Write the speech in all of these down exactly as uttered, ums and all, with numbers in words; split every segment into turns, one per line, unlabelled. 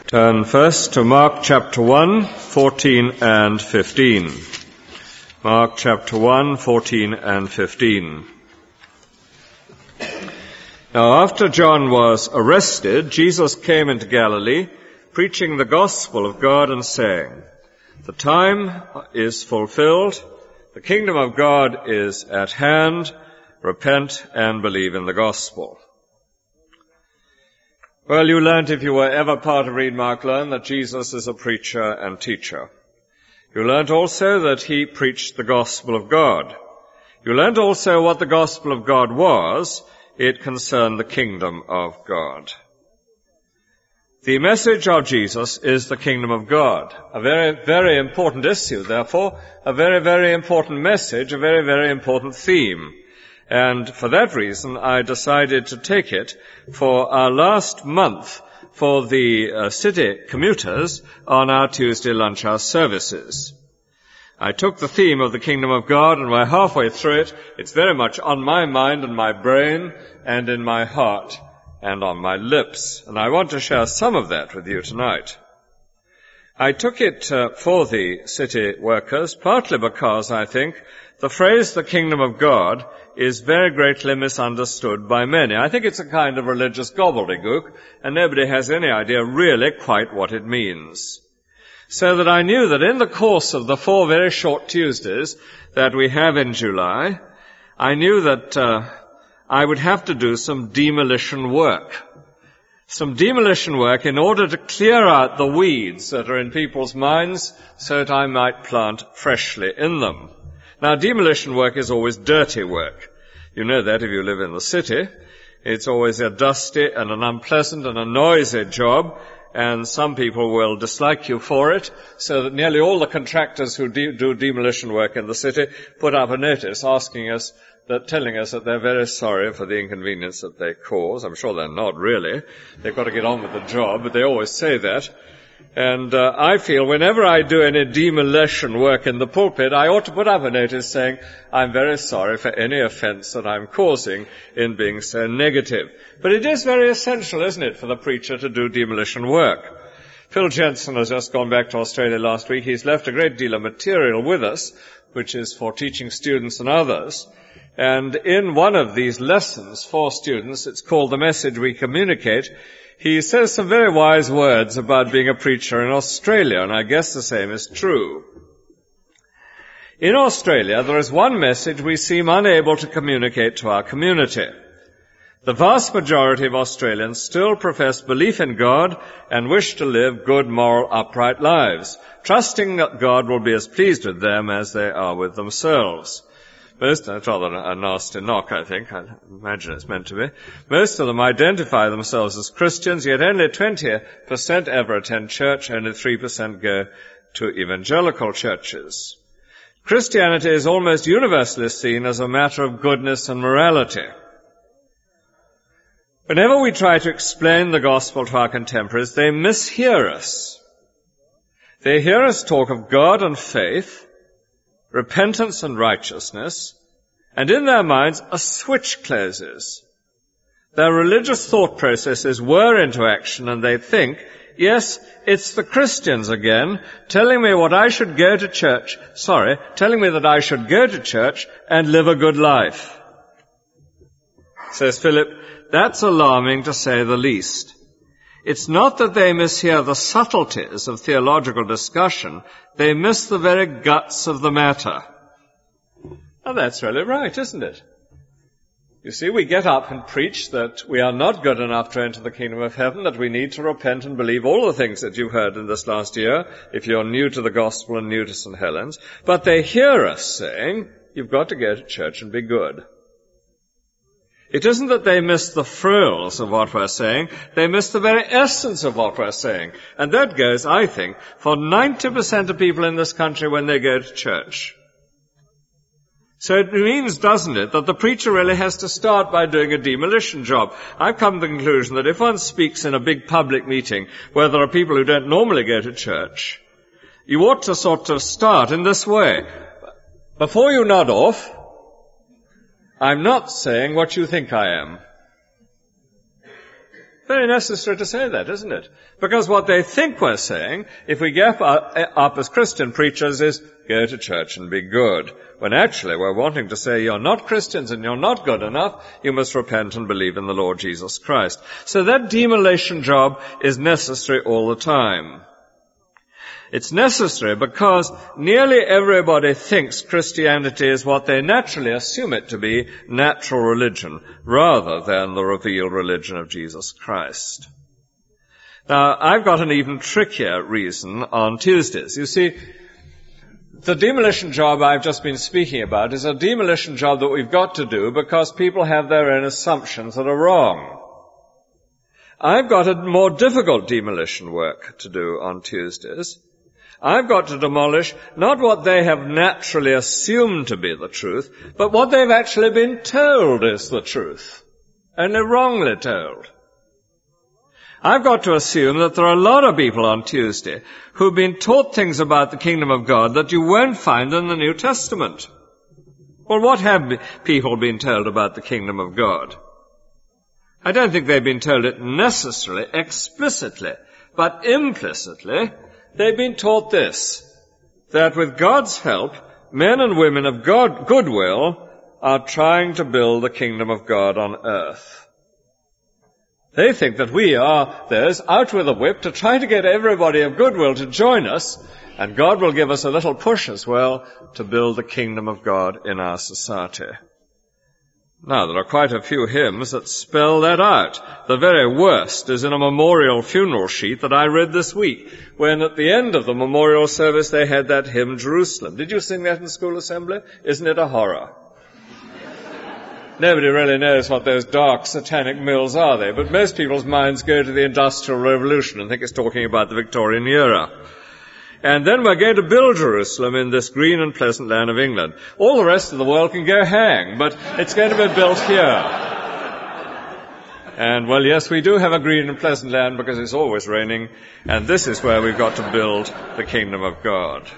Turn first to Mark chapter one, fourteen and fifteen. Mark chapter one, fourteen and fifteen. Now after John was arrested, Jesus came into Galilee, preaching the gospel of God and saying, "The time is fulfilled, the kingdom of God is at hand, repent and believe in the gospel." Well, you learned, if you were ever part of Read, Mark, Learn, that Jesus is a preacher and teacher. You learned also that he preached the gospel of God. You learned also what the gospel of God was. It concerned the kingdom of God. The message of Jesus is the kingdom of God. A very, very important issue, therefore, a very, very important message, a very, very important theme. And for that reason, I decided to take it for our last month for the uh, city commuters on our Tuesday lunch hour services. I took the theme of the kingdom of God, and we're halfway through it. It's very much on my mind and my brain and in my heart and on my lips. And I want to share some of that with you tonight. I took it uh, for the city workers, partly because I think the phrase the kingdom of God is very greatly misunderstood by many. I think it's a kind of religious gobbledygook, and nobody has any idea really quite what it means. So that I knew that in the course of the four very short Tuesdays that we have in July, I knew that uh, I would have to do some demolition work. Some demolition work in order to clear out the weeds that are in people's minds so that I might plant freshly in them. Now, demolition work is always dirty work. You know that if you live in the city. It's always a dusty and an unpleasant and a noisy job, and some people will dislike you for it, so that nearly all the contractors who de- do demolition work in the city put up a notice asking us, that telling us that they're very sorry for the inconvenience that they cause. I'm sure they're not really. They've got to get on with the job, but they always say that. And uh, I feel whenever I do any demolition work in the pulpit, I ought to put up a notice saying, "I'm very sorry for any offense that I'm causing in being so negative." But it is very essential, isn't it, for the preacher to do demolition work. Phil Jensen has just gone back to Australia last week. He's left a great deal of material with us, which is for teaching students and others. And in one of these lessons for students, it's called The Message We Communicate, he says some very wise words about being a preacher in Australia, and I guess the same is true. In Australia, there is one message we seem unable to communicate to our community. The vast majority of Australians still profess belief in God and wish to live good, moral, upright lives, trusting that God will be as pleased with them as they are with themselves. Most, that's rather a nasty knock, I think. I imagine it's meant to be. Most of them identify themselves as Christians, yet only twenty percent ever attend church, only three percent go to evangelical churches. Christianity is almost universally seen as a matter of goodness and morality. Whenever we try to explain the gospel to our contemporaries, they mishear us. They hear us talk of God and faith, repentance and righteousness, and in their minds a switch closes. Their religious thought processes whir into action, and they think, yes, it's the Christians again, telling me what I should go to church, sorry, telling me that I should go to church and live a good life. Says Philip, that's alarming to say the least. It's not that they mishear the subtleties of theological discussion, they miss the very guts of the matter. Now that's really right, isn't it? You see, we get up and preach that we are not good enough to enter the kingdom of heaven, that we need to repent and believe all the things that you've heard in this last year, if you're new to the gospel and new to Saint Helens. But they hear us saying, you've got to go to church and be good. It isn't that they miss the frills of what we're saying, they miss the very essence of what we're saying. And that goes, I think, for ninety percent of people in this country when they go to church. So it means, doesn't it, that the preacher really has to start by doing a demolition job. I've come to the conclusion that if one speaks in a big public meeting where there are people who don't normally go to church, you ought to sort of start in this way. Before you nod off, I'm not saying what you think I am. Very necessary to say that, isn't it? Because what they think we're saying, if we get up as Christian preachers, is go to church and be good. When actually we're wanting to say you're not Christians and you're not good enough, you must repent and believe in the Lord Jesus Christ. So that demolition job is necessary all the time. It's necessary because nearly everybody thinks Christianity is what they naturally assume it to be, natural religion, rather than the revealed religion of Jesus Christ. Now, I've got an even trickier reason on Tuesdays. You see, the demolition job I've just been speaking about is a demolition job that we've got to do because people have their own assumptions that are wrong. I've got a more difficult demolition work to do on Tuesdays. I've got to demolish not what they have naturally assumed to be the truth, but what they've actually been told is the truth, only wrongly told. I've got to assume that there are a lot of people on Tuesday who've been taught things about the kingdom of God that you won't find in the New Testament. Well, what have people been told about the kingdom of God? I don't think they've been told it necessarily, explicitly, but implicitly. They've been taught this, that with God's help, men and women of God, goodwill are trying to build the kingdom of God on earth. They think that we are those out with a whip to try to get everybody of goodwill to join us, and God will give us a little push as well to build the kingdom of God in our society. Now, there are quite a few hymns that spell that out. The very worst is in a memorial funeral sheet that I read this week, when at the end of the memorial service they had that hymn, Jerusalem. Did you sing that in school assembly? Isn't it a horror? Nobody really knows what those dark satanic mills are, they, but most people's minds go to the Industrial Revolution and think it's talking about the Victorian era. And then we're going to build Jerusalem in this green and pleasant land of England. All the rest of the world can go hang, but it's going to be built here. And, well, yes, we do have a green and pleasant land because it's always raining, and this is where we've got to build the kingdom of God.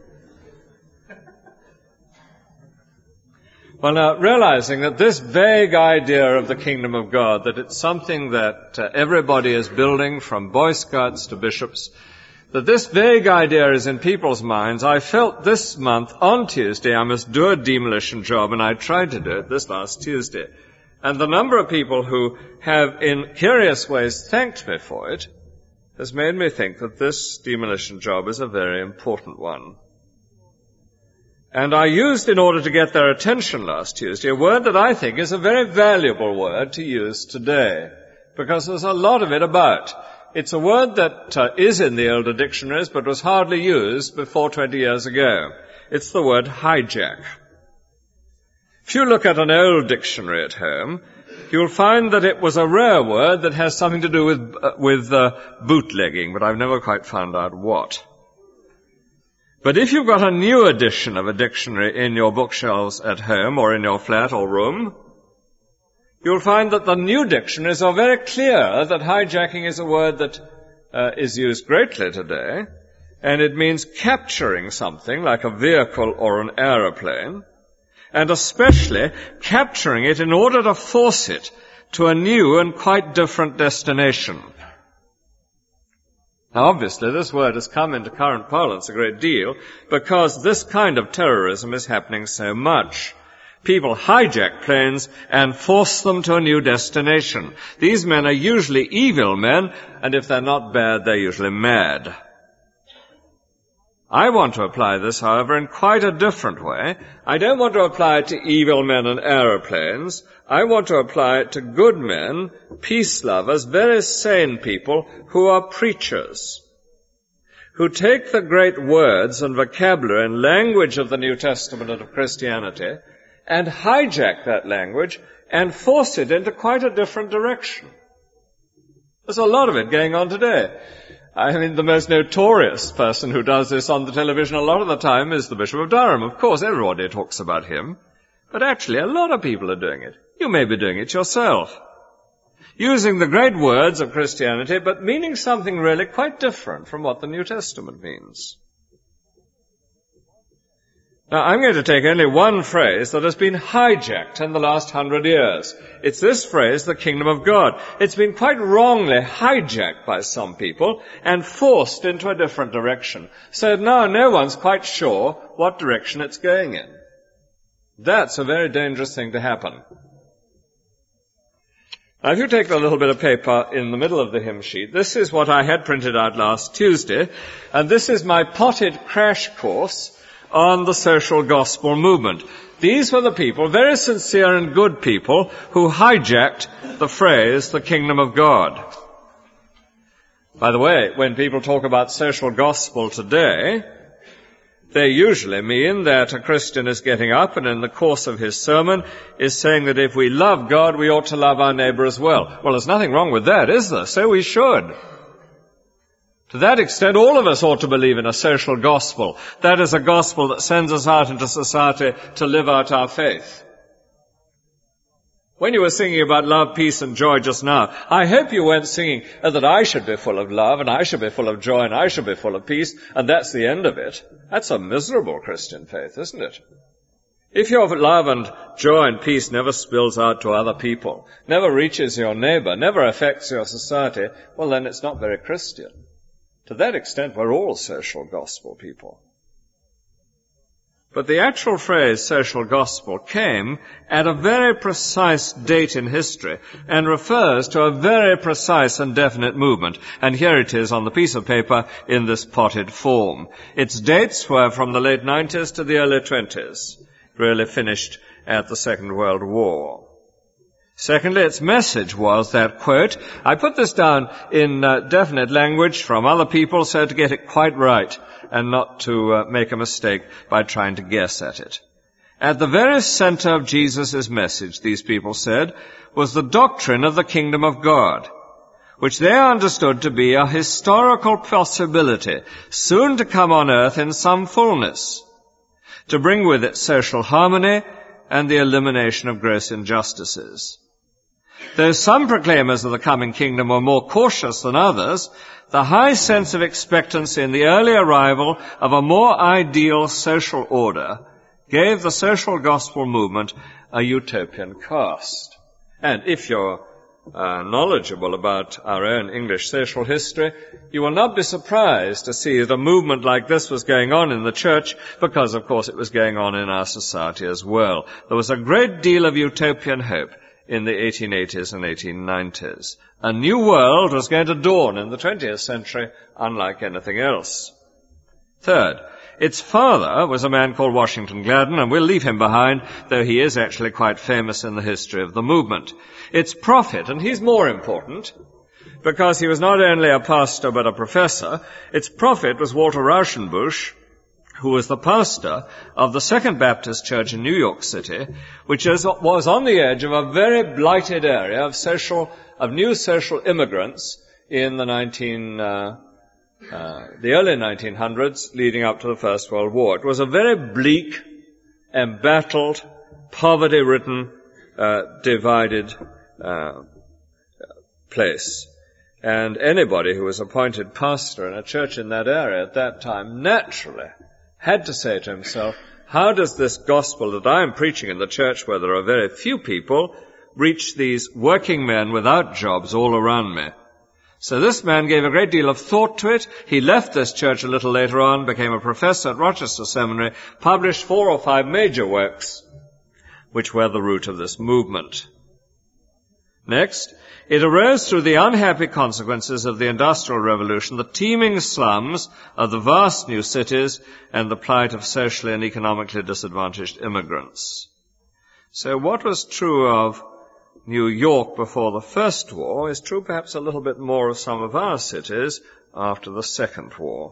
Well, now, realizing that this vague idea of the kingdom of God, that it's something that uh, everybody is building, from Boy Scouts to bishops, that this vague idea is in people's minds, I felt this month, on Tuesday, I must do a demolition job, and I tried to do it this last Tuesday. And the number of people who have, in curious ways, thanked me for it has made me think that this demolition job is a very important one. And I used, in order to get their attention last Tuesday, a word that I think is a very valuable word to use today, because there's a lot of it about. It's a word that uh, is in the older dictionaries, but was hardly used before twenty years ago. It's the word hijack. If you look at an old dictionary at home, you'll find that it was a rare word that has something to do with, uh, with uh, bootlegging, but I've never quite found out what. But if you've got a new edition of a dictionary in your bookshelves at home or in your flat or room, you'll find that the new dictionaries are very clear that hijacking is a word that uh, is used greatly today, and it means capturing something like a vehicle or an aeroplane, and especially capturing it in order to force it to a new and quite different destination. Now, obviously, this word has come into current parlance a great deal because this kind of terrorism is happening so much. People hijack planes and force them to a new destination. These men are usually evil men, and if they're not bad, they're usually mad. I want to apply this, however, in quite a different way. I don't want to apply it to evil men and aeroplanes. I want to apply it to good men, peace lovers, very sane people who are preachers, who take the great words and vocabulary and language of the New Testament and of Christianity and hijack that language and force it into quite a different direction. There's a lot of it going on today. I mean, the most notorious person who does this on the television a lot of the time is the Bishop of Durham. Of course, everybody talks about him. But actually, a lot of people are doing it. You may be doing it yourself. Using the great words of Christianity, but meaning something really quite different from what the New Testament means. Now, I'm going to take only one phrase that has been hijacked in the last hundred years. It's this phrase, the kingdom of God. It's been quite wrongly hijacked by some people and forced into a different direction. So now no one's quite sure what direction it's going in. That's a very dangerous thing to happen. Now, if you take the little bit of paper in the middle of the hymn sheet, this is what I had printed out last Tuesday, and this is my potted crash course on the social gospel movement. These were the people, very sincere and good people, who hijacked the phrase, the kingdom of God. By the way, when people talk about social gospel today, they usually mean that a Christian is getting up and in the course of his sermon is saying that if we love God, we ought to love our neighbor as well. Well, there's nothing wrong with that, is there? So we should. To that extent, all of us ought to believe in a social gospel. That is a gospel that sends us out into society to live out our faith. When you were singing about love, peace, and joy just now, I hope you weren't singing uh, that I should be full of love, and I should be full of joy, and I should be full of peace, and that's the end of it. That's a miserable Christian faith, isn't it? If your love and joy and peace never spills out to other people, never reaches your neighbor, never affects your society, well, then it's not very Christian. To that extent, we're all social gospel people. But the actual phrase social gospel came at a very precise date in history and refers to a very precise and definite movement. And here it is on the piece of paper in this potted form. Its dates were from the late nineties to the early twenties, really finished at the Second World War. Secondly, its message was that, quote, I put this down in uh, definite language from other people so to get it quite right and not to uh, make a mistake by trying to guess at it. At the very center of Jesus' message, these people said, was the doctrine of the kingdom of God, which they understood to be a historical possibility soon to come on earth in some fullness, to bring with it social harmony and the elimination of gross injustices. Though some proclaimers of the coming kingdom were more cautious than others, the high sense of expectancy in the early arrival of a more ideal social order gave the social gospel movement a utopian cast. And if you're uh, knowledgeable about our own English social history, you will not be surprised to see that a movement like this was going on in the church because, of course, it was going on in our society as well. There was a great deal of utopian hope in the eighteen eighties and eighteen nineties. A new world was going to dawn in the twentieth century, unlike anything else. Third, its father was a man called Washington Gladden, and we'll leave him behind, though he is actually quite famous in the history of the movement. Its prophet, and he's more important, because he was not only a pastor but a professor, its prophet was Walter Rauschenbusch, who was the pastor of the Second Baptist Church in New York City, which is, was on the edge of a very blighted area of social, of new social immigrants in the nineteen, uh, uh, the early nineteen hundreds, leading up to the First World War. It was a very bleak, embattled, poverty-ridden, uh, divided uh, place. And anybody who was appointed pastor in a church in that area at that time naturally had to say to himself, how does this gospel that I am preaching in the church where there are very few people reach these working men without jobs all around me? So this man gave a great deal of thought to it. He left this church a little later on, became a professor at Rochester Seminary, published four or five major works, which were the root of this movement. Next, it arose through the unhappy consequences of the Industrial Revolution, the teeming slums of the vast new cities, and the plight of socially and economically disadvantaged immigrants. So what was true of New York before the First War is true perhaps a little bit more of some of our cities after the Second War.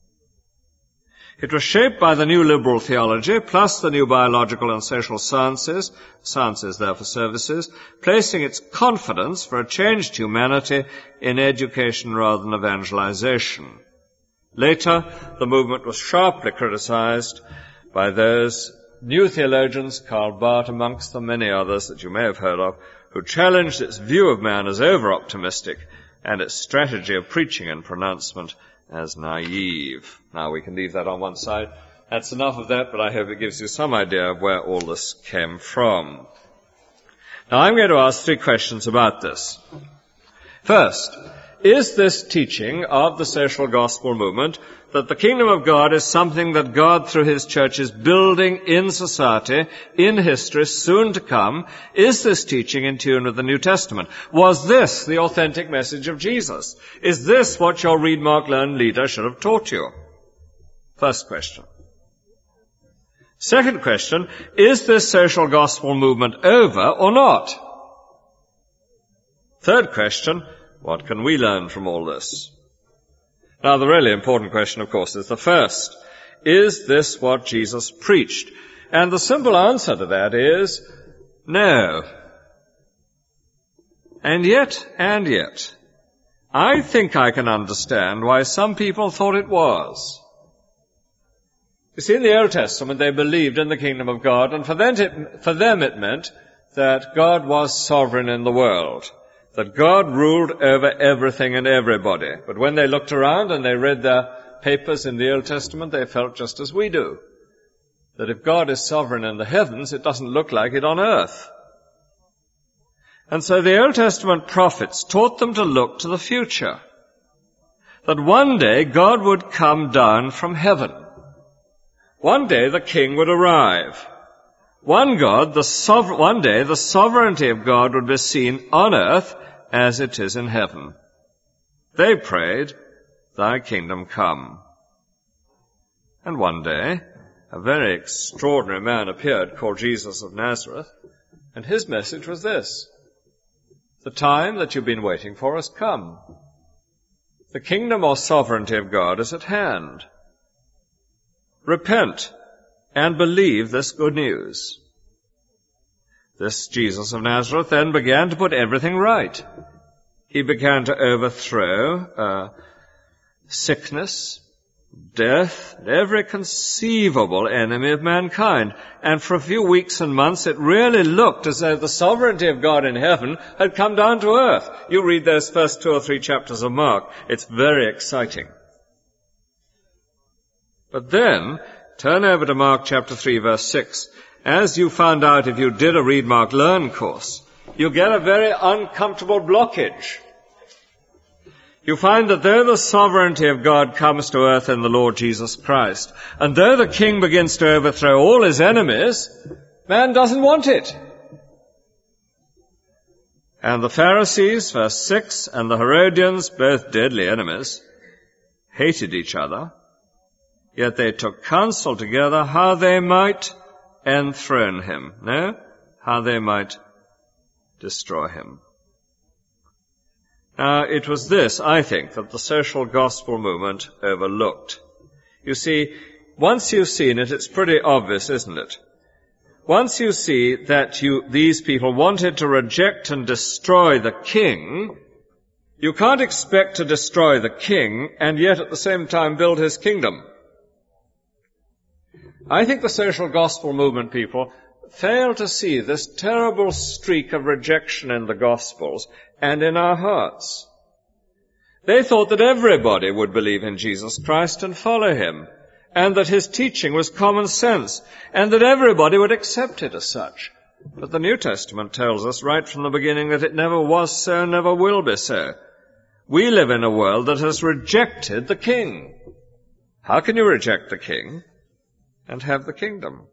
It was shaped by the new liberal theology, plus the new biological and social sciences, sciences there for services, placing its confidence for a changed humanity in education rather than evangelization. Later, the movement was sharply criticized by those new theologians, Karl Barth amongst them, many others that you may have heard of, who challenged its view of man as over-optimistic and its strategy of preaching and pronouncement as naive. Now we can leave that on one side That's enough of that, but I hope it gives you some idea of where all this came from. Now, I'm going to ask three questions about this. First, is this teaching of the social gospel movement that the kingdom of God is something that God through his church is building in society, in history, soon to come? Is this teaching in tune with the New Testament? Was this the authentic message of Jesus? Is this what your Read, Mark, Learn leader should have taught you? First question. Second question, is this social gospel movement over or not? Third question, what can we learn from all this? Now, the really important question, of course, is the first. Is this what Jesus preached? And the simple answer to that is no. And yet, and yet, I think I can understand why some people thought it was. You see, in the Old Testament, they believed in the kingdom of God, and for them it, for them it meant that God was sovereign in the world, that God ruled over everything and everybody. But when they looked around and they read their papers in the Old Testament, they felt just as we do, that if God is sovereign in the heavens, it doesn't look like it on earth. And so the Old Testament prophets taught them to look to the future, that one day God would come down from heaven. One day the king would arrive. One God, the sover- one day the sovereignty of God would be seen on earth as it is in heaven. They prayed, thy kingdom come. And one day, a very extraordinary man appeared called Jesus of Nazareth, and his message was this: the time that you've been waiting for has come. The kingdom or sovereignty of God is at hand. Repent and believe this good news. This Jesus of Nazareth then began to put everything right. He began to overthrow uh, sickness, death, and every conceivable enemy of mankind. And for a few weeks and months it really looked as though the sovereignty of God in heaven had come down to earth. You read those first two or three chapters of Mark. It's very exciting. But then, turn over to Mark chapter three, verse six. As you found out if you did a Read, Mark, Learn course, you get a very uncomfortable blockage. You find that though the sovereignty of God comes to earth in the Lord Jesus Christ, and though the king begins to overthrow all his enemies, man doesn't want it. And the Pharisees, verse six, and the Herodians, both deadly enemies, hated each other. Yet they took counsel together how they might enthrone him. No? How they might destroy him. Now, it was this, I think, that the social gospel movement overlooked. You see, once you've seen it, it's pretty obvious, isn't it? Once you see that you, these people wanted to reject and destroy the king, you can't expect to destroy the king and yet at the same time build his kingdom. I think the social gospel movement people fail to see this terrible streak of rejection in the Gospels and in our hearts. They thought that everybody would believe in Jesus Christ and follow him, and that his teaching was common sense, and that everybody would accept it as such. But the New Testament tells us right from the beginning that it never was so, never will be so. We live in a world that has rejected the king. How can you reject the king and have the kingdom?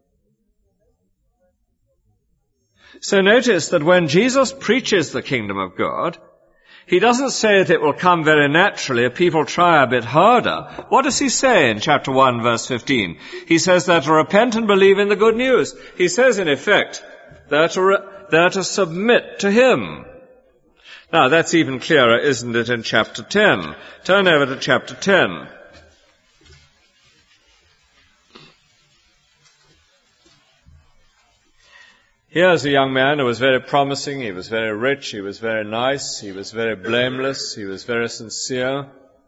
So notice that when Jesus preaches the kingdom of God, he doesn't say that it will come very naturally if people try a bit harder. What does he say in chapter one, verse fifteen? He says they're to repent and believe in the good news. He says, in effect, they're to, re- they're to submit to him. Now, that's even clearer, isn't it, in chapter ten? Turn over to chapter ten. Here's a young man who was very promising, he was very rich, he was very nice, he was very blameless, he was very sincere,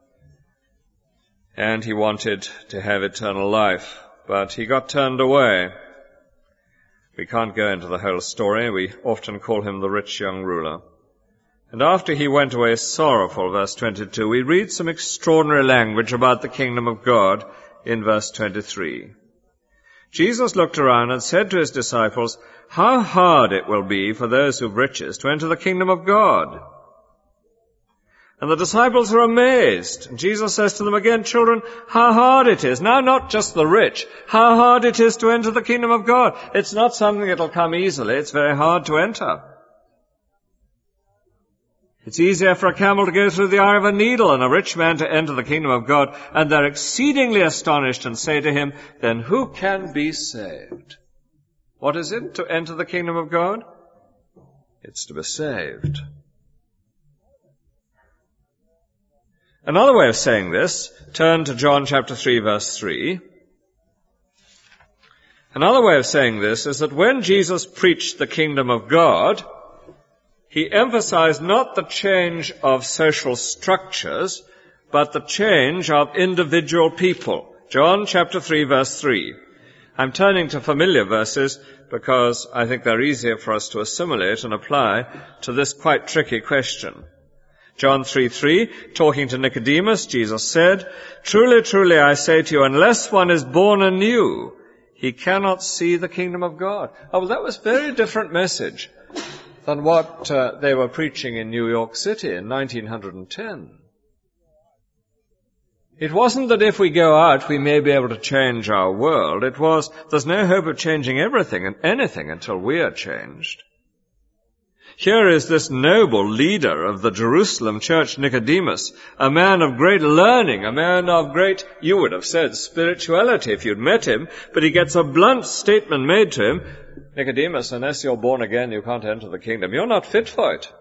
and he wanted to have eternal life, but he got turned away. We can't go into the whole story, we often call him the rich young ruler. And after he went away sorrowful, verse twenty-two, we read some extraordinary language about the kingdom of God in verse twenty-three. Jesus looked around and said to his disciples, "How hard it will be for those who have riches to enter the kingdom of God." And the disciples are amazed. And Jesus says to them again, "Children, how hard it is." Now, not just the rich, how hard it is to enter the kingdom of God. It's not something that will come easily. It's very hard to enter. It's easier for a camel to go through the eye of a needle than a rich man to enter the kingdom of God. And they're exceedingly astonished and say to him, "Then who can be saved?" What is it to enter the kingdom of God? It's to be saved. Another way of saying this, turn to John chapter three, verse three. Another way of saying this is that when Jesus preached the kingdom of God, he emphasized not the change of social structures, but the change of individual people. John chapter three, verse three. I'm turning to familiar verses because I think they're easier for us to assimilate and apply to this quite tricky question. John three three, talking to Nicodemus, Jesus said, "Truly, truly, I say to you, unless one is born anew, he cannot see the kingdom of God." Oh, well, that was a very different message than what uh, they were preaching in New York City in nineteen ten. It wasn't that if we go out we may be able to change our world. It was, there's no hope of changing everything and anything until we are changed. Here is this noble leader of the Jerusalem church, Nicodemus, a man of great learning, a man of great, you would have said, spirituality if you'd met him, but he gets a blunt statement made to him, "Nicodemus, unless you're born again, you can't enter the kingdom. You're not fit for it."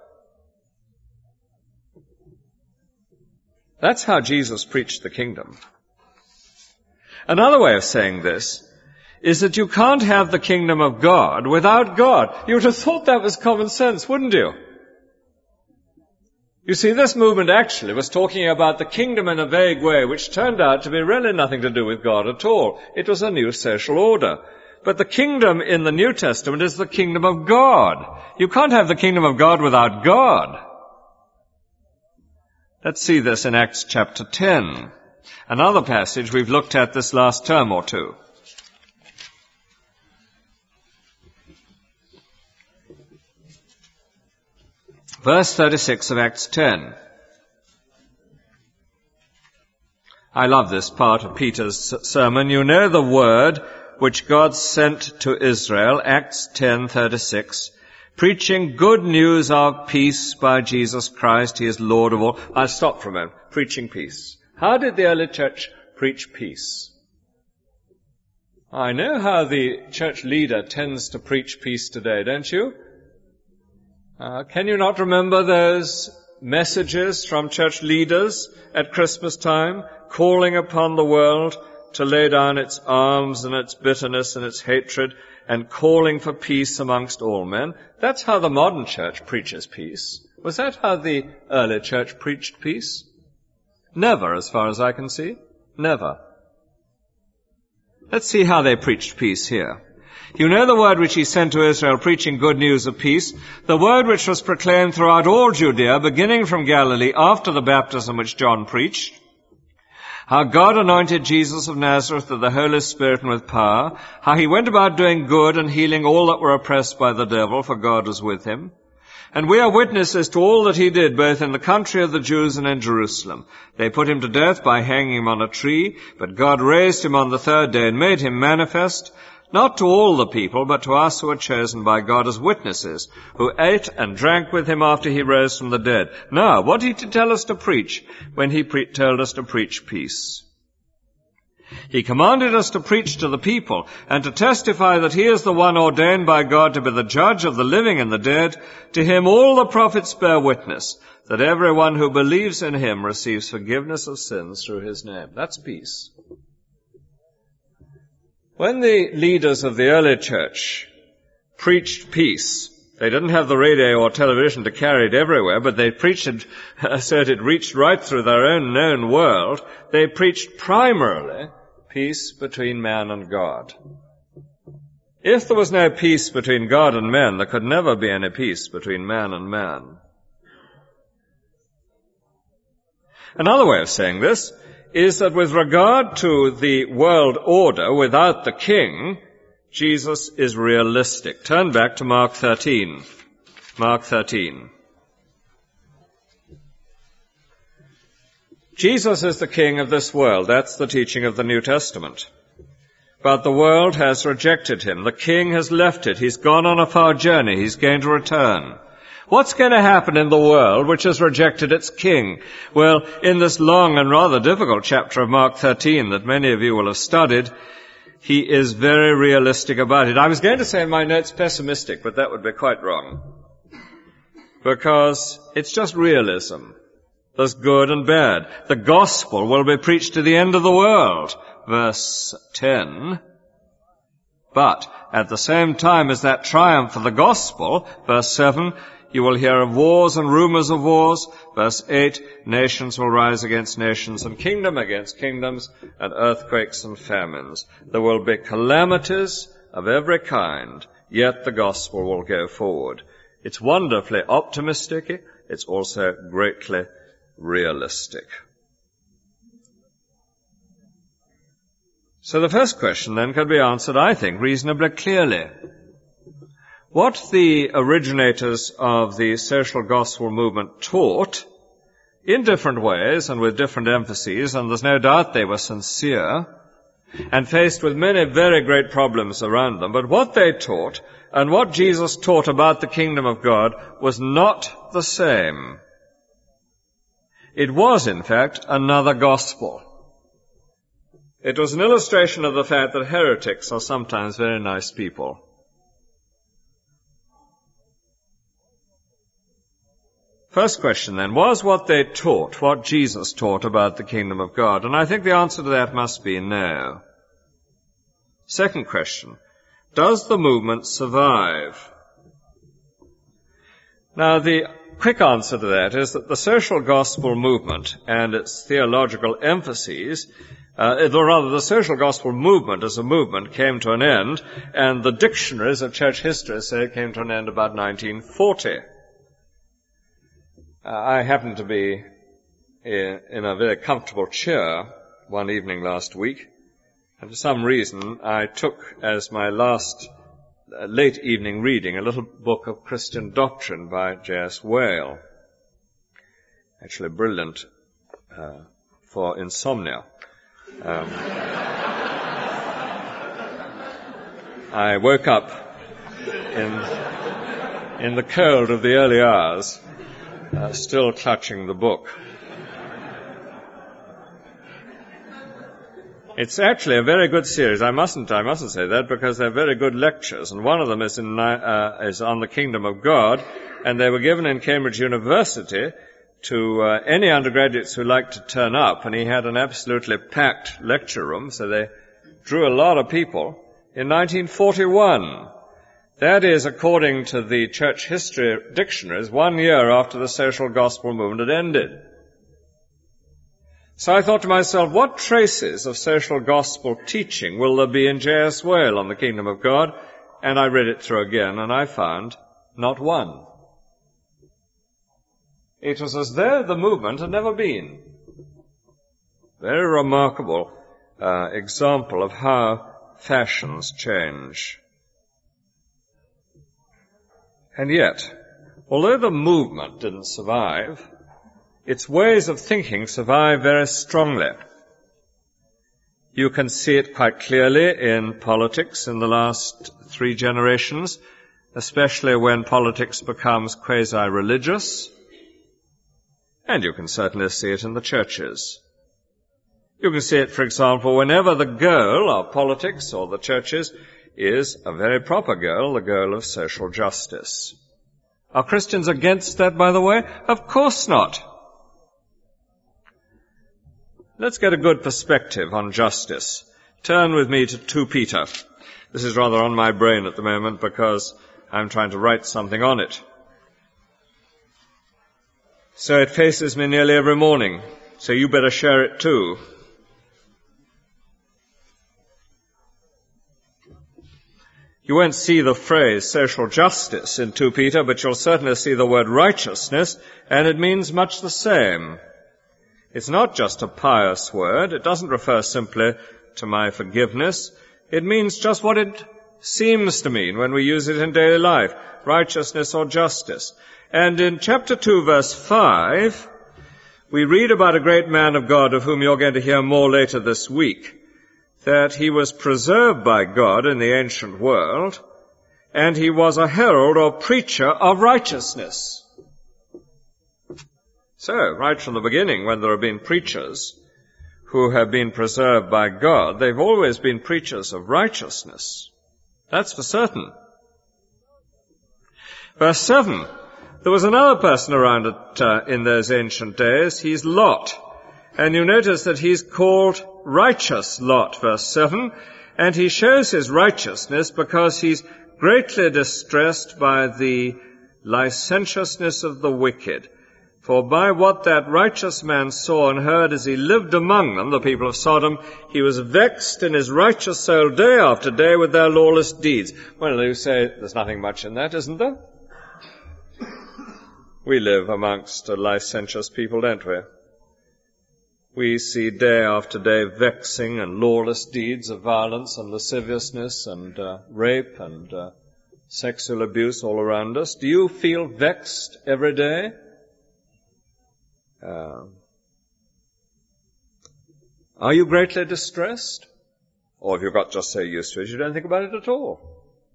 That's how Jesus preached the kingdom. Another way of saying this is that you can't have the kingdom of God without God. You would have thought that was common sense, wouldn't you? You see, this movement actually was talking about the kingdom in a vague way, which turned out to be really nothing to do with God at all. It was a new social order. But the kingdom in the New Testament is the kingdom of God. You can't have the kingdom of God without God. Let's see this in Acts chapter ten, another passage we've looked at this last term or two. Verse thirty-six of Acts ten. I love this part of Peter's sermon. "You know the word which God sent to Israel," Acts ten thirty-six, "preaching good news of peace by Jesus Christ. He is Lord of all." I'll stop for a moment. Preaching peace. How did the early church preach peace? I know how the church leader tends to preach peace today, don't you? Uh, can you not remember those messages from church leaders at Christmas time, calling upon the world to lay down its arms and its bitterness and its hatred, and calling for peace amongst all men? That's how the modern church preaches peace. Was that how the early church preached peace? Never, as far as I can see. Never. Let's see how they preached peace here. "You know the word which he sent to Israel, preaching good news of peace, the word which was proclaimed throughout all Judea, beginning from Galilee, after the baptism which John preached, how God anointed Jesus of Nazareth with the Holy Spirit and with power, how he went about doing good and healing all that were oppressed by the devil, for God was with him. And we are witnesses to all that he did, both in the country of the Jews and in Jerusalem. They put him to death by hanging him on a tree, but God raised him on the third day and made him manifest, not to all the people, but to us who are chosen by God as witnesses, who ate and drank with him after he rose from the dead." Now, what did he tell us to preach when he pre- told us to preach peace? He commanded us to preach to the people and to testify that he is the one ordained by God to be the judge of the living and the dead. To him all the prophets bear witness that everyone who believes in him receives forgiveness of sins through his name. That's peace. When the leaders of the early church preached peace, they didn't have the radio or television to carry it everywhere, but they preached it so that it reached right through their own known world. They preached primarily peace between man and God. If there was no peace between God and men, there could never be any peace between man and man. Another way of saying this is that with regard to the world order without the king, Jesus is realistic. Turn back to Mark thirteen. Mark thirteen. Jesus is the king of this world. That's the teaching of the New Testament. But the world has rejected him. The king has left it. He's gone on a far journey. He's going to return. What's going to happen in the world which has rejected its king? Well, in this long and rather difficult chapter of Mark thirteen that many of you will have studied, he is very realistic about it. I was going to say in my notes pessimistic, but that would be quite wrong. Because it's just realism. There's good and bad. The gospel will be preached to the end of the world. Verse ten. But at the same time as that triumph of the gospel, verse seven, you will hear of wars and rumors of wars. Verse eight, nations will rise against nations and kingdom against kingdoms and earthquakes and famines. There will be calamities of every kind, yet the gospel will go forward. It's wonderfully optimistic. It's also greatly realistic. So the first question then can be answered, I think, reasonably clearly. What the originators of the social gospel movement taught, in different ways and with different emphases, and there's no doubt they were sincere, and faced with many very great problems around them, but what they taught and what Jesus taught about the kingdom of God was not the same. It was, in fact, another gospel. It was an illustration of the fact that heretics are sometimes very nice people. First question then, was what they taught, what Jesus taught about the kingdom of God? And I think the answer to that must be no. Second question, does the movement survive? Now, the quick answer to that is that the social gospel movement and its theological emphases, uh, or rather the social gospel movement as a movement came to an end, and the dictionaries of church history say it came to an end about nineteen forty. Uh, I happened to be in, in a very comfortable chair one evening last week, and for some reason I took as my last uh, late evening reading a little book of Christian doctrine by J S Whale. Actually brilliant uh, for insomnia. Um, I woke up in, in the cold of the early hours, Uh, still clutching the book. It's actually a very good series. I mustn't, I mustn't say that because they're very good lectures, and one of them is in, uh, is on the kingdom of God, and they were given in Cambridge University to uh, any undergraduates who liked to turn up, and he had an absolutely packed lecture room, so they drew a lot of people in nineteen forty-one. That is, according to the church history dictionaries, one year after the social gospel movement had ended. So I thought to myself, what traces of social gospel teaching will there be in J S Whale on the kingdom of God? And I read it through again, and I found not one. It was as though the movement had never been. Very remarkable uh, example of how fashions change. And yet, although the movement didn't survive, its ways of thinking survive very strongly. You can see it quite clearly in politics in the last three generations, especially when politics becomes quasi-religious. And you can certainly see it in the churches. You can see it, for example, whenever the goal of politics or the churches is a very proper goal, the goal of social justice. Are Christians against that, by the way? Of course not. Let's get a good perspective on justice. Turn with me to Second Peter. This is rather on my brain at the moment because I'm trying to write something on it. So it faces me nearly every morning, so you better share it too. You won't see the phrase social justice in Second Peter, but you'll certainly see the word righteousness, and it means much the same. It's not just a pious word. It doesn't refer simply to my forgiveness. It means just what it seems to mean when we use it in daily life, righteousness or justice. And in chapter two, verse five, we read about a great man of God of whom you're going to hear more later this week, that he was preserved by God in the ancient world, and he was a herald or preacher of righteousness. So, right from the beginning, when there have been preachers who have been preserved by God, they've always been preachers of righteousness. That's for certain. Verse seven, there was another person around at, uh, in those ancient days. He's Lot. And you notice that he's called righteous Lot, verse seven, and he shows his righteousness because he's greatly distressed by the licentiousness of the wicked. For by what that righteous man saw and heard as he lived among them, the people of Sodom, he was vexed in his righteous soul day after day with their lawless deeds. Well, you say there's nothing much in that, isn't there? We live amongst a licentious people, don't we? We see day after day vexing and lawless deeds of violence and lasciviousness and uh, rape and uh, sexual abuse all around us. Do you feel vexed every day? Uh, are you greatly distressed? Or have you got just so used to it you don't think about it at all?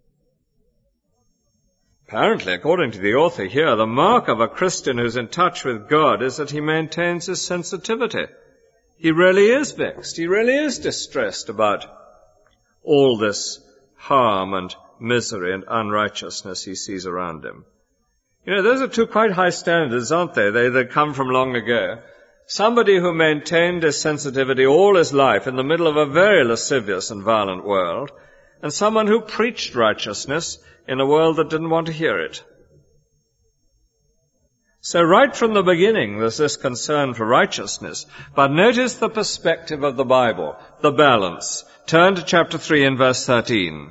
Apparently, according to the author here, the mark of a Christian who's in touch with God is that he maintains his sensitivity. He really is vexed. He really is distressed about all this harm and misery and unrighteousness he sees around him. You know, those are two quite high standards, aren't they? They, they come from long ago. Somebody who maintained his sensitivity all his life in the middle of a very lascivious and violent world, and someone who preached righteousness in a world that didn't want to hear it. So right from the beginning, there's this concern for righteousness. But notice the perspective of the Bible, the balance. Turn to chapter three and verse thirteen.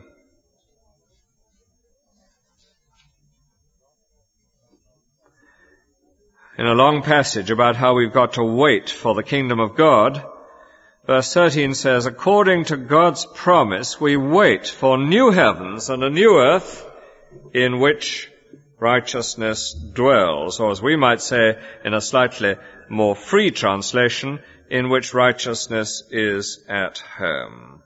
In a long passage about how we've got to wait for the kingdom of God, verse thirteen says, according to God's promise, we wait for new heavens and a new earth in which righteousness dwells, or as we might say in a slightly more free translation, in which righteousness is at home.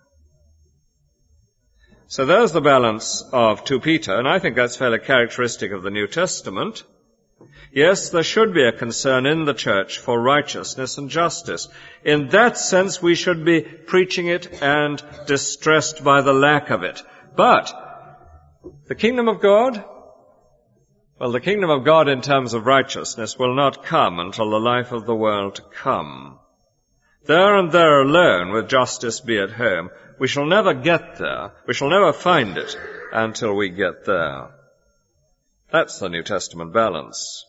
So there's the balance of Second Peter, and I think that's fairly characteristic of the New Testament. Yes, there should be a concern in the church for righteousness and justice. In that sense, we should be preaching it and distressed by the lack of it. But the kingdom of God, well, the kingdom of God in terms of righteousness will not come until the life of the world to come. There and there alone, with justice be at home, we shall never get there. We shall never find it until we get there. That's the New Testament balance.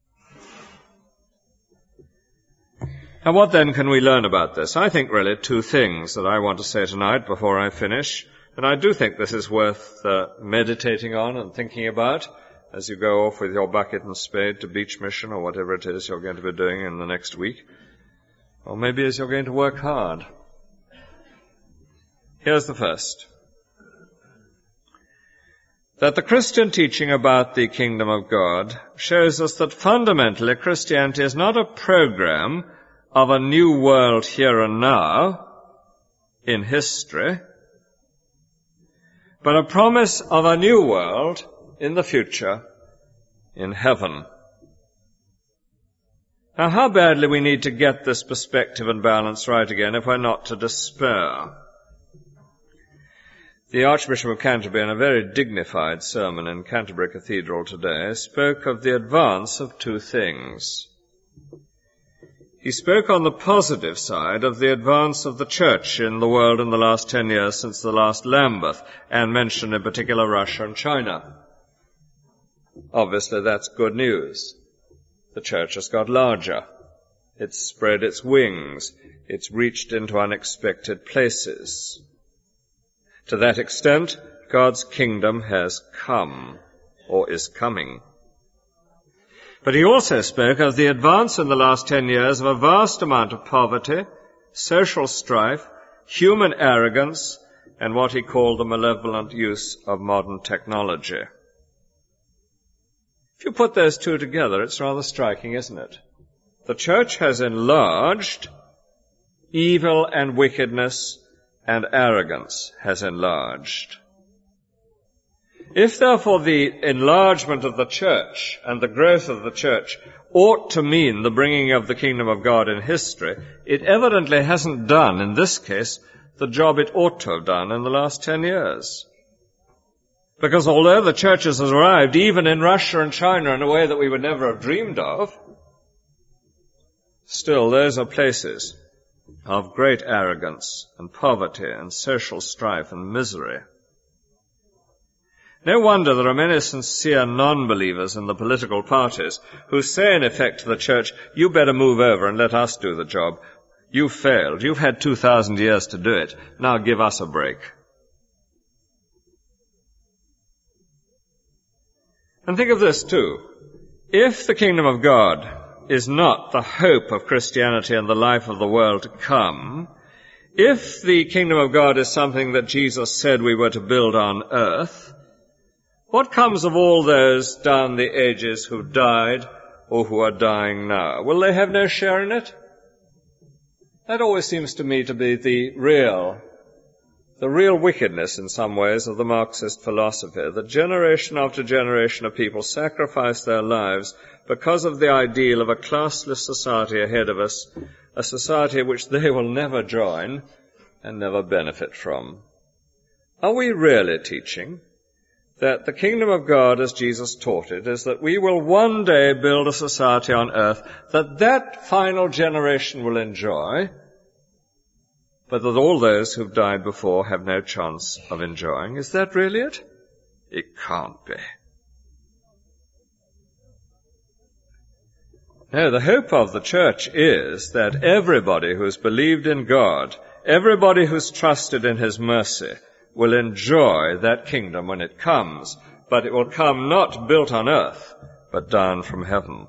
Now, what then can we learn about this? I think really two things that I want to say tonight before I finish. And I do think this is worth uh, meditating on and thinking about as you go off with your bucket and spade to beach mission or whatever it is you're going to be doing in the next week. Or maybe as you're going to work hard. Here's the first. That the Christian teaching about the kingdom of God shows us that fundamentally Christianity is not a program of a new world here and now in history, but a promise of a new world in the future in heaven. Now, how badly we need to get this perspective and balance right again if we're not to despair. The Archbishop of Canterbury, in a very dignified sermon in Canterbury Cathedral today, spoke of the advance of two things. He spoke on the positive side of the advance of the church in the world in the last ten years since the last Lambeth, and mentioned in particular Russia and China. Obviously, that's good news. The church has got larger. It's spread its wings. It's reached into unexpected places. To that extent, God's kingdom has come, or is coming. But he also spoke of the advance in the last ten years of a vast amount of poverty, social strife, human arrogance, and what he called the malevolent use of modern technology. If you put those two together, it's rather striking, isn't it? The church has enlarged, evil and wickedness and arrogance has enlarged. If therefore the enlargement of the church and the growth of the church ought to mean the bringing of the kingdom of God in history, it evidently hasn't done, in this case, the job it ought to have done in the last ten years. Because although the church has arrived even in Russia and China in a way that we would never have dreamed of, still those are places of great arrogance and poverty and social strife and misery. No wonder there are many sincere non-believers in the political parties who say in effect to the church, you better move over and let us do the job. You've failed. You've had two thousand years to do it. Now give us a break. And think of this too. If the kingdom of God is not the hope of Christianity and the life of the world to come, if the kingdom of God is something that Jesus said we were to build on earth, what comes of all those down the ages who died or who are dying now? Will they have no share in it? That always seems to me to be the real, the real wickedness in some ways of the Marxist philosophy, that generation after generation of people sacrifice their lives because of the ideal of a classless society ahead of us, a society which they will never join and never benefit from. Are we really teaching that the kingdom of God, as Jesus taught it, is that we will one day build a society on earth that that final generation will enjoy, but that all those who've died before have no chance of enjoying? Is that really it? It can't be. No, the hope of the church is that everybody who's believed in God, everybody who's trusted in his mercy, will enjoy that kingdom when it comes, but it will come not built on earth, but down from heaven.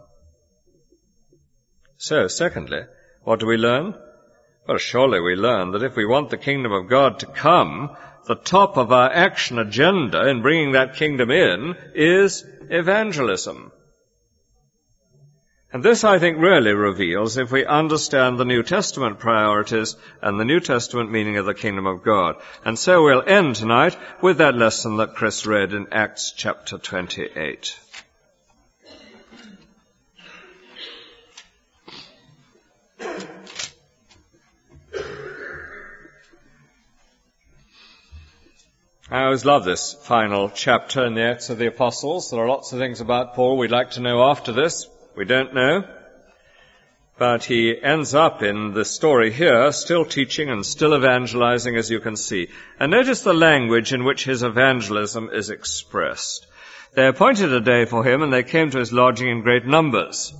So, secondly, what do we learn? Well, surely we learn that if we want the kingdom of God to come, the top of our action agenda in bringing that kingdom in is evangelism. And this, I think, really reveals, if we understand the New Testament priorities and the New Testament meaning of the kingdom of God. And so we'll end tonight with that lesson that Chris read in Acts chapter twenty-eight. I always love this final chapter in the Acts of the Apostles. There are lots of things about Paul we'd like to know after this. We don't know. But he ends up in the story here still teaching and still evangelizing, as you can see. And notice the language in which his evangelism is expressed. They appointed a day for him, and they came to his lodging in great numbers.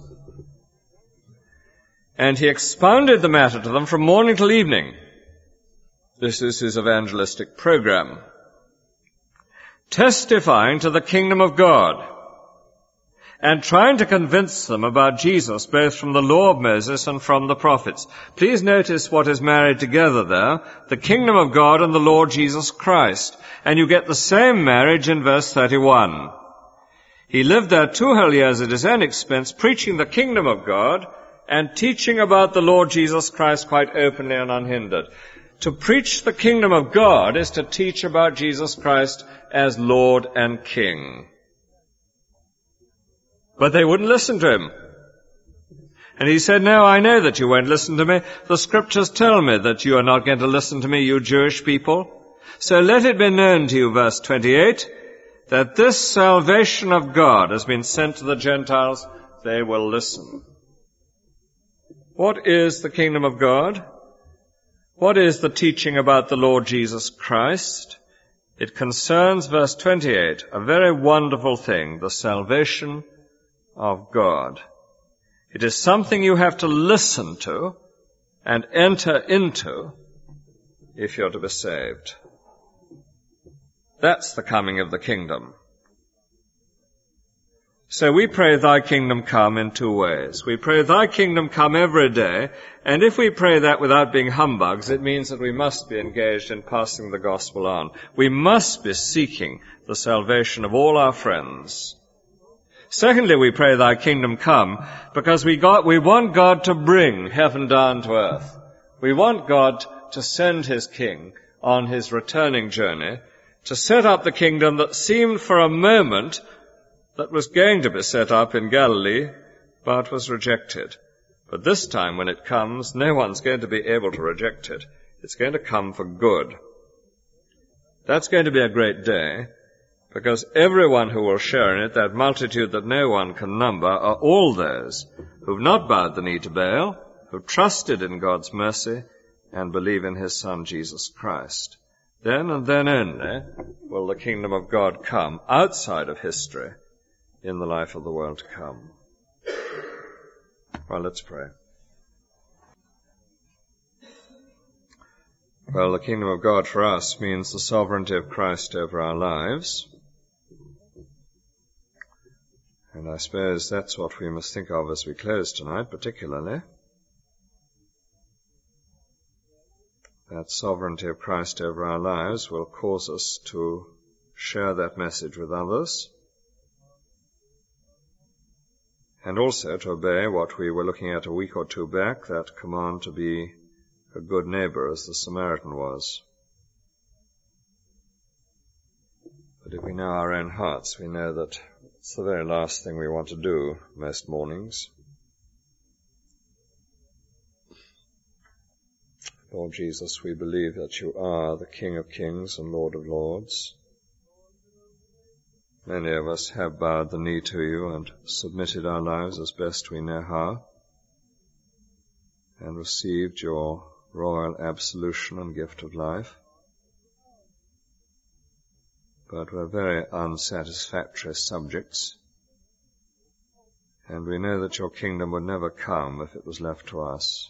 And he expounded the matter to them from morning till evening. This is his evangelistic program. Testifying to the kingdom of God, and trying to convince them about Jesus, both from the law of Moses and from the prophets. Please notice what is married together there, the kingdom of God and the Lord Jesus Christ. And you get the same marriage in verse thirty-one. He lived there two whole years at his own expense, preaching the kingdom of God and teaching about the Lord Jesus Christ quite openly and unhindered. To preach the kingdom of God is to teach about Jesus Christ as Lord and King. But they wouldn't listen to him. And he said, no, I know that you won't listen to me. The scriptures tell me that you are not going to listen to me, you Jewish people. So let it be known to you, verse twenty-eight, that this salvation of God has been sent to the Gentiles. They will listen. What is the kingdom of God? What is the teaching about the Lord Jesus Christ? It concerns, verse twenty-eight, a very wonderful thing, the salvation of God. It is something you have to listen to and enter into if you're to be saved. That's the coming of the kingdom. So we pray thy kingdom come in two ways. We pray thy kingdom come every day, and if we pray that without being humbugs, it means that we must be engaged in passing the gospel on. We must be seeking the salvation of all our friends. Secondly, we pray thy kingdom come because we got, we want God to bring heaven down to earth. We want God to send his king on his returning journey to set up the kingdom that seemed for a moment that was going to be set up in Galilee, but was rejected. But this time when it comes, no one's going to be able to reject it. It's going to come for good. That's going to be a great day, because everyone who will share in it, that multitude that no one can number, are all those who've not bowed the knee to Baal, who've trusted in God's mercy, and believe in his Son, Jesus Christ. Then and then only will the kingdom of God come outside of history in the life of the world to come. Well, let's pray. Well, the kingdom of God for us means the sovereignty of Christ over our lives. And I suppose that's what we must think of as we close tonight, particularly. That sovereignty of Christ over our lives will cause us to share that message with others, and also to obey what we were looking at a week or two back, that command to be a good neighbor as the Samaritan was. But if we know our own hearts, we know that it's the very last thing we want to do most mornings. Lord Jesus, we believe that you are the King of Kings and Lord of Lords. Many of us have bowed the knee to you and submitted our lives as best we know how, and received your royal absolution and gift of life. But we're very unsatisfactory subjects, and we know that your kingdom would never come if it was left to us.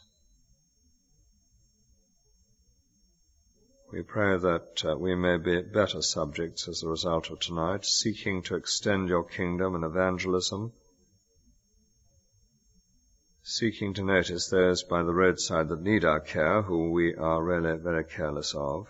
We pray that uh, we may be better subjects as a result of tonight, seeking to extend your kingdom in evangelism, seeking to notice those by the roadside that need our care, who we are really very careless of,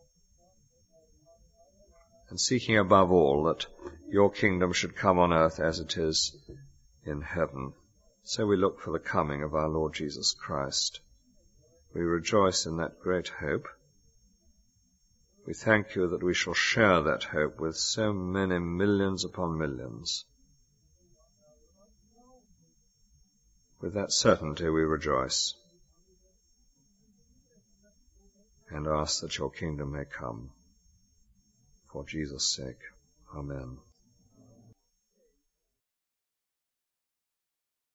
and seeking above all that your kingdom should come on earth as it is in heaven. So we look for the coming of our Lord Jesus Christ. We rejoice in that great hope. We thank you that we shall share that hope with so many millions upon millions. With that certainty we rejoice and ask that your kingdom may come. For Jesus' sake. Amen.